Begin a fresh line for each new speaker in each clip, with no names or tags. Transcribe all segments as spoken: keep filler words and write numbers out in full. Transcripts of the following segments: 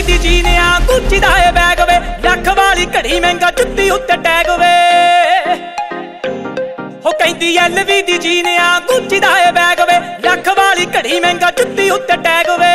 दी जीने आ गुच्ची दा ए बैग वे, लख वाली घड़ी महंगा जुत्ती उत्ते टैग वे। हो कहंदी एल वी दी जीने आ गुच्ची दा ए बैग वे, लख वाली घड़ी महंगा जुत्ती उत्ते टैग वे।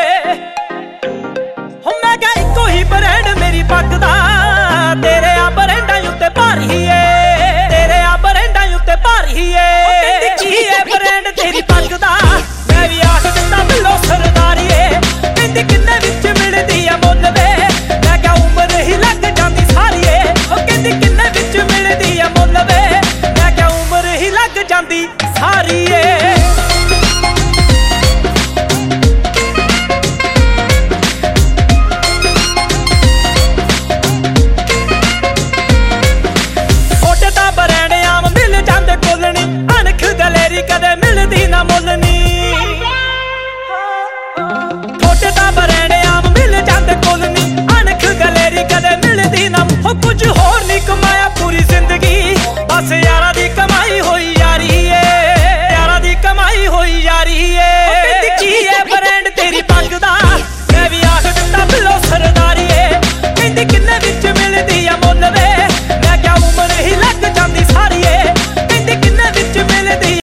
हो मैं क्या इको ही ब्रांड मेरी पग दा, तेरे आ ब्रांडां उत्ते भारी है, तेरे आ ब्रांडां उत्ते भारी है। की है ब्रांड तेरी पग दा, मैं भी आख दित्ता बिल्लो सरदारी है। कहंदी किन्ने विच मिलदी आ मुੱਲ वे, मैं क्या उम्र ही लग जांदी सारी है। ओ कहंदी किन्ने विच मिलदी आ मुੱਲ वे, मैं क्या उम्र ही लग जांदी सारी है। कदे मिलदी ना मुੱਲ नी, थोड़े दा बरैने आम मिल जांदे कुल नी, अणख गलेरी कदे मिलदी ना। हो कुछ होर नी कमाया पूरी जिंदगी, बस यारा